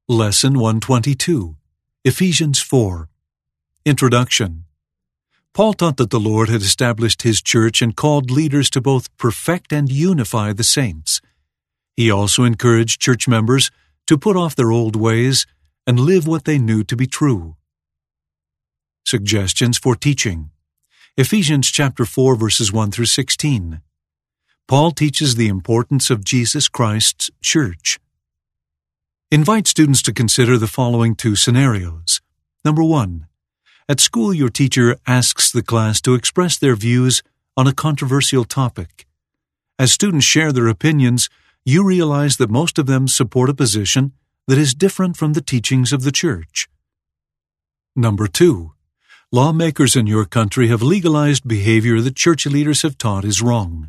Lesson 122, Ephesians 4. Introduction. Paul taught that the Lord had established His church and called leaders to both perfect and unify the saints. He also encouraged church members to put off their old ways and live what they knew to be true. Suggestions for teaching. Ephesians chapter 4 verses 1 through 16. Paul teaches the importance of Jesus Christ's church. Invite students to consider the following two scenarios. Number 1. At school, your teacher asks the class to express their views on a controversial topic. As students share their opinions, you realize that most of them support a position that is different from the teachings of the church. Number 2. Lawmakers in your country have legalized behavior that church leaders have taught is wrong.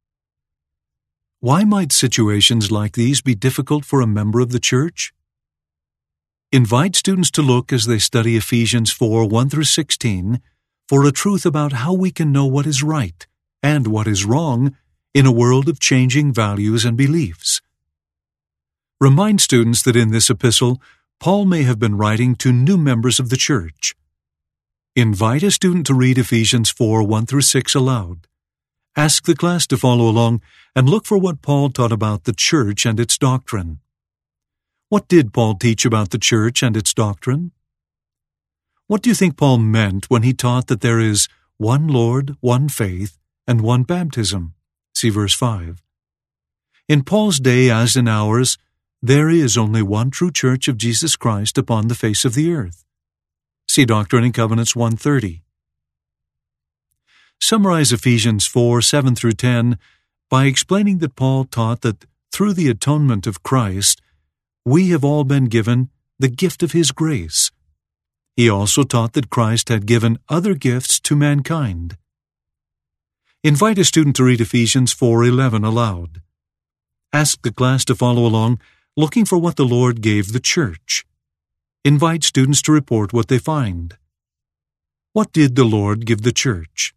Why might situations like these be difficult for a member of the church? Invite students to look as they study Ephesians 4, 1 through 16 for a truth about how we can know what is right and what is wrong in a world of changing values and beliefs. Remind students that in this epistle, Paul may have been writing to new members of the church. Invite a student to read Ephesians 4, 1 through 6 aloud. Ask the class to follow along and look for what Paul taught about the church and its doctrine. What did Paul teach about the church and its doctrine? What do you think Paul meant when he taught that there is one Lord, one faith, and one baptism? See verse 5. In Paul's day, as in ours, there is only one true church of Jesus Christ upon the face of the earth. See Doctrine and Covenants 130. Summarize Ephesians 4, 7 through 10 by explaining that Paul taught that through the atonement of Christ, we have all been given the gift of His grace. He also taught that Christ had given other gifts to mankind. Invite a student to read Ephesians 4:11 aloud. Ask the class to follow along, looking for what the Lord gave the church. Invite students to report what they find. What did the Lord give the church?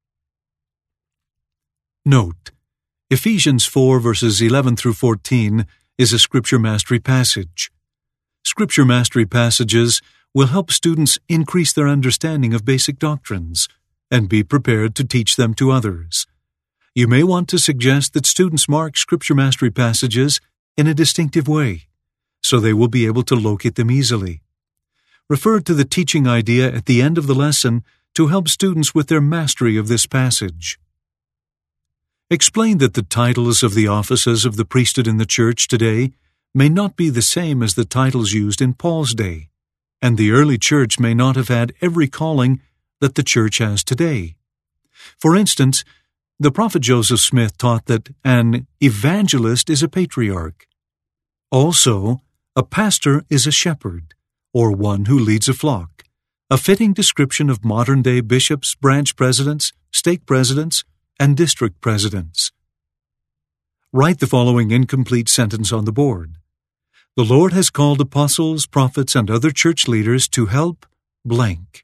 Note: Ephesians 4 verses 11 through 14 is a Scripture Mastery passage. Scripture Mastery passages will help students increase their understanding of basic doctrines and be prepared to teach them to others. You may want to suggest that students mark Scripture Mastery passages in a distinctive way, so they will be able to locate them easily. Refer to the teaching idea at the end of the lesson to help students with their mastery of this passage. Explain that the titles of the offices of the priesthood in the church today may not be the same as the titles used in Paul's day, and the early church may not have had every calling that the church has today. For instance, the prophet Joseph Smith taught that an evangelist is a patriarch. Also, a pastor is a shepherd, or one who leads a flock, a fitting description of modern-day bishops, branch presidents, stake presidents, and district presidents. Write the following incomplete sentence on the board. The Lord has called apostles, prophets, and other church leaders to help blank.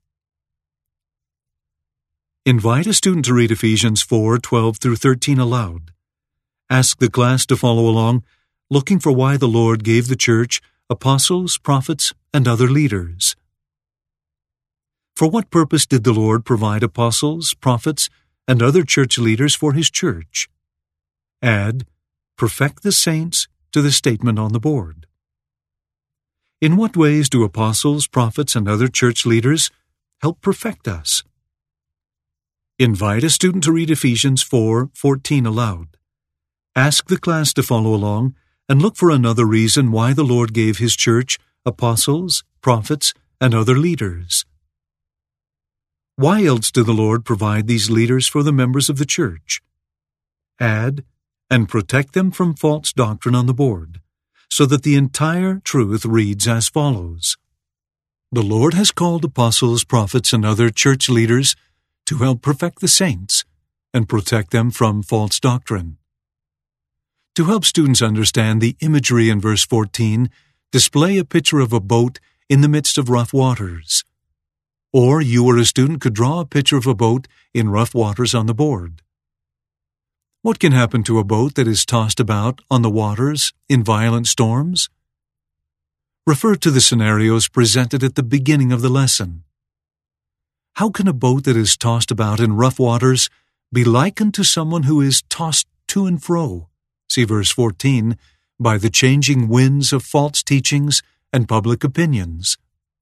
Invite a student to read Ephesians 4, 12 through 13 aloud. Ask the class to follow along, looking for why the Lord gave the church apostles, prophets, and other leaders. For what purpose did the Lord provide apostles, prophets, and other church leaders for His church? Add, perfect the saints to the statement on the board. In what ways do apostles, prophets, and other church leaders help perfect us? Invite a student to read Ephesians 4:14 aloud. Ask the class to follow along and look for another reason why the Lord gave His church apostles, prophets, and other leaders. Why else did the Lord provide these leaders for the members of the church? Add, and protect them from false doctrine on the board, so that the entire truth reads as follows. The Lord has called apostles, prophets, and other church leaders to help perfect the saints and protect them from false doctrine. To help students understand the imagery in verse 14, display a picture of a boat in the midst of rough waters. Or you or a student could draw a picture of a boat in rough waters on the board. What can happen to a boat that is tossed about on the waters in violent storms? Refer to the scenarios presented at the beginning of the lesson. How can a boat that is tossed about in rough waters be likened to someone who is tossed to and fro? See verse 14, by the changing winds of false teachings and public opinions.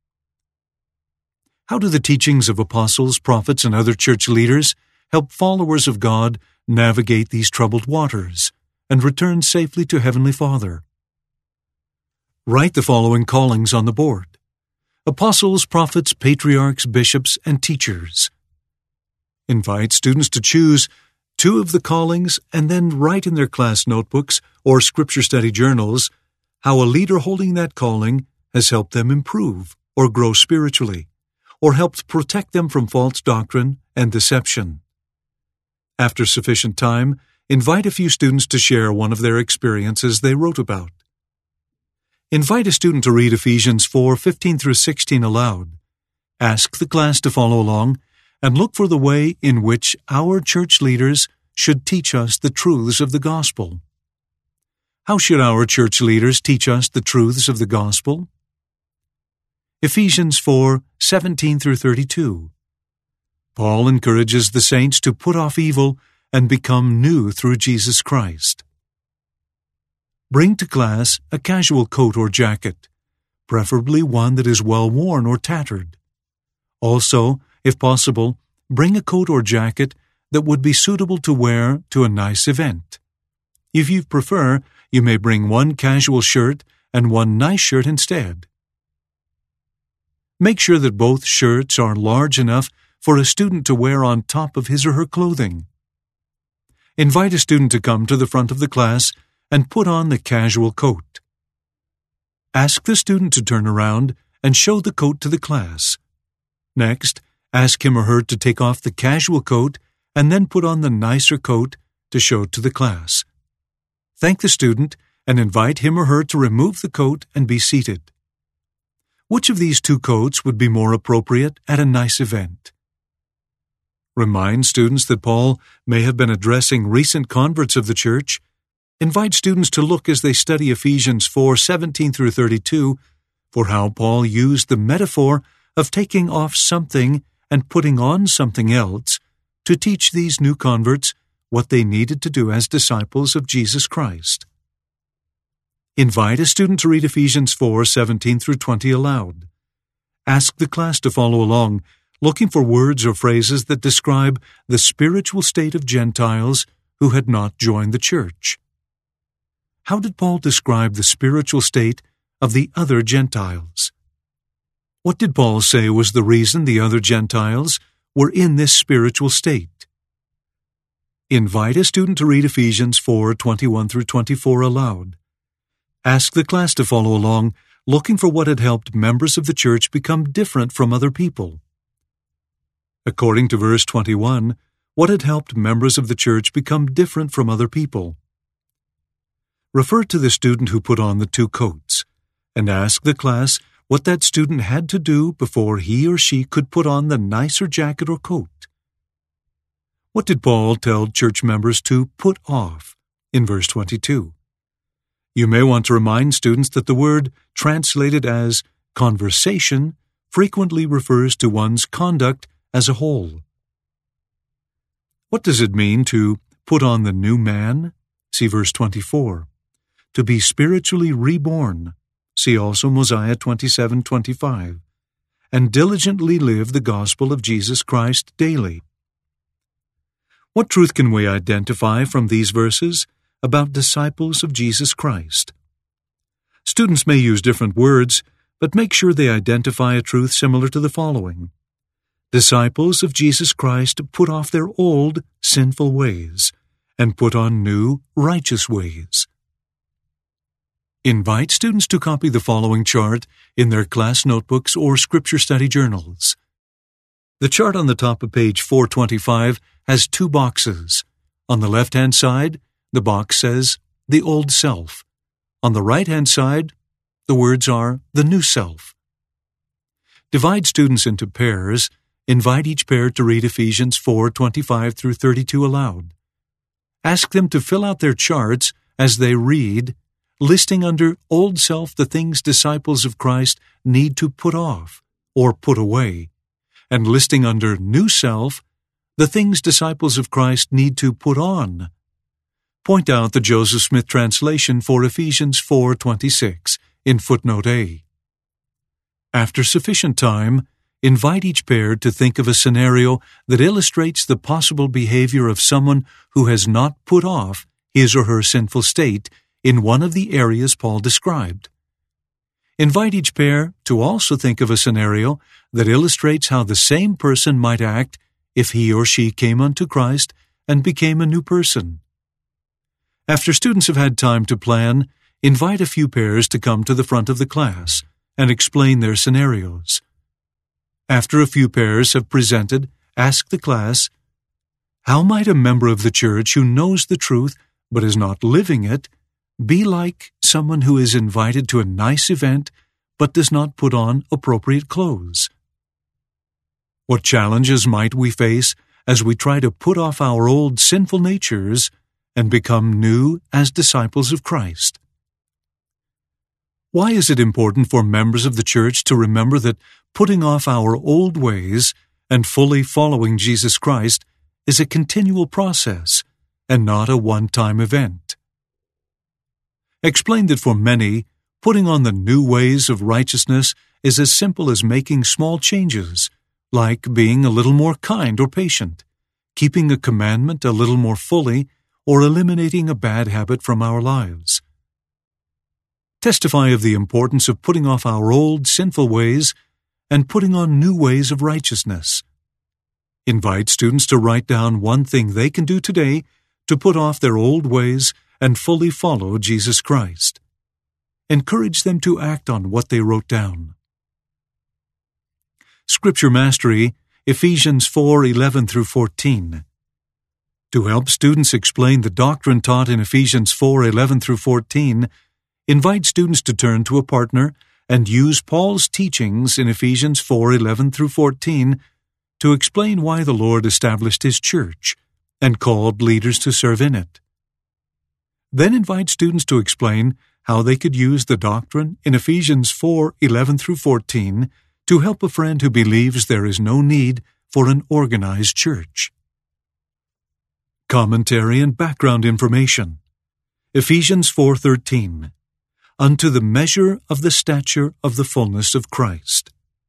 How do the teachings of apostles, prophets, and other church leaders help followers of God navigate these troubled waters and return safely to Heavenly Father? Write the following callings on the board: apostles, prophets, patriarchs, bishops, and teachers. Invite students to choose 2 of the callings and then write in their class notebooks or scripture study journals how a leader holding that calling has helped them improve or grow spiritually, or helped protect them from false doctrine and deception. After sufficient time, invite a few students to share one of their experiences they wrote about. Invite a student to read Ephesians 4:15 through 16 aloud. Ask the class to follow along and look for the way in which our church leaders should teach us the truths of the gospel. How should our church leaders teach us the truths of the gospel? Ephesians 4:17 through 32. Paul encourages the saints to put off evil and become new through Jesus Christ. Bring to class a casual coat or jacket, preferably one that is well worn or tattered. Also, if possible, bring a coat or jacket that would be suitable to wear to a nice event. If you prefer, you may bring one casual shirt and one nice shirt instead. Make sure that both shirts are large enough for a student to wear on top of his or her clothing. Invite a student to come to the front of the class and put on the casual coat. Ask the student to turn around and show the coat to the class. Next, ask him or her to take off the casual coat and then put on the nicer coat to show to the class. Thank the student and invite him or her to remove the coat and be seated. Which of these 2 coats would be more appropriate at a nice event? Remind students that Paul may have been addressing recent converts of the church. Invite students to look as they study Ephesians 4:17 through 32 for how Paul used the metaphor of taking off something and putting on something else to teach these new converts what they needed to do as disciples of Jesus Christ. Invite a student to read Ephesians 4:17 through 20 aloud. Ask the class to follow along, looking for words or phrases that describe the spiritual state of Gentiles who had not joined the church. How did Paul describe the spiritual state of the other Gentiles? What did Paul say was the reason the other Gentiles were in this spiritual state? Invite a student to read Ephesians 4:21 through 24 aloud. Ask the class to follow along, looking for what had helped members of the church become different from other people. According to verse 21, what had helped members of the church become different from other people? Refer to the student who put on the 2 coats, and ask the class what that student had to do before he or she could put on the nicer jacket or coat. What did Paul tell church members to put off in verse 22? You may want to remind students that the word translated as conversation frequently refers to one's conduct as a whole. What does it mean to put on the new man? See verse 24. To be spiritually reborn. See also Mosiah 27:25. And diligently live the gospel of Jesus Christ daily. What truth can we identify from these verses about disciples of Jesus Christ? Students may use different words, but make sure they identify a truth similar to the following. Disciples of Jesus Christ put off their old, sinful ways and put on new, righteous ways. Invite students to copy the following chart in their class notebooks or scripture study journals. The chart on the top of page 425 has 2 boxes. On the left-hand side, the box says, The Old Self. On the right-hand side, the words are, The New Self. Divide students into pairs. Invite each pair to read Ephesians 4:25 through 32 aloud. Ask them to fill out their charts as they read, listing under Old Self the things disciples of Christ need to put off or put away, and listing under New Self the things disciples of Christ need to put on. Point out the Joseph Smith translation for Ephesians 4:26 in footnote A. After sufficient time, invite each pair to think of a scenario that illustrates the possible behavior of someone who has not put off his or her sinful state in one of the areas Paul described. Invite each pair to also think of a scenario that illustrates how the same person might act if he or she came unto Christ and became a new person. After students have had time to plan, invite a few pairs to come to the front of the class and explain their scenarios. After a few pairs have presented, ask the class, how might a member of the church who knows the truth but is not living it be like someone who is invited to a nice event but does not put on appropriate clothes? What challenges might we face as we try to put off our old sinful natures and become new as disciples of Christ? Why is it important for members of the church to remember that putting off our old ways and fully following Jesus Christ is a continual process and not a one-time event? Explain that for many, putting on the new ways of righteousness is as simple as making small changes, like being a little more kind or patient, keeping a commandment a little more fully, or eliminating a bad habit from our lives. Testify of the importance of putting off our old sinful ways and putting on new ways of righteousness. Invite students to write down one thing they can do today to put off their old ways and fully follow Jesus Christ. Encourage them to act on what they wrote down. Scripture Mastery, Ephesians 4:11 through 14. To help students explain the doctrine taught in Ephesians 4:11 through 14, invite students to turn to a partner and use Paul's teachings in Ephesians 4:11 through 14 to explain why the Lord established His church and called leaders to serve in it. Then invite students to explain how they could use the doctrine in Ephesians 4:11 through 14 to help a friend who believes there is no need for an organized church. Commentary and background information. Ephesians 4:13. Unto the measure of the stature of the fullness of Christ.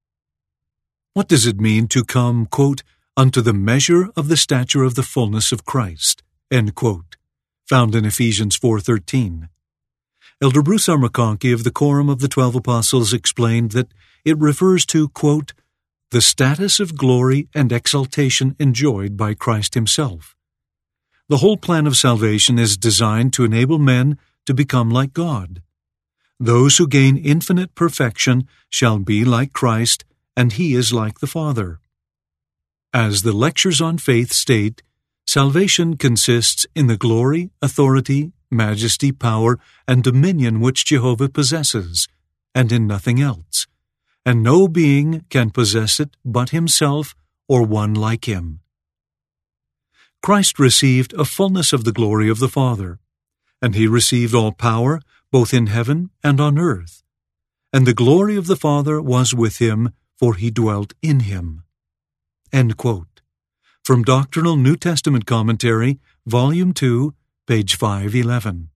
What does it mean to come, quote, unto the measure of the stature of the fullness of Christ, end quote, found in Ephesians 4:13. Elder Bruce R. McConkie of the Quorum of the 12 Apostles explained that it refers to, quote, the status of glory and exaltation enjoyed by Christ Himself. The whole plan of salvation is designed to enable men to become like God. Those who gain infinite perfection shall be like Christ, and He is like the Father. As the Lectures on Faith state, salvation consists in the glory, authority, majesty, power, and dominion which Jehovah possesses, and in nothing else, and no being can possess it but Himself or one like Him. Christ received a fullness of the glory of the Father, and He received all power both in heaven and on earth, and the glory of the Father was with Him, for He dwelt in Him. End quote. From Doctrinal New Testament Commentary, Volume 2, page 511.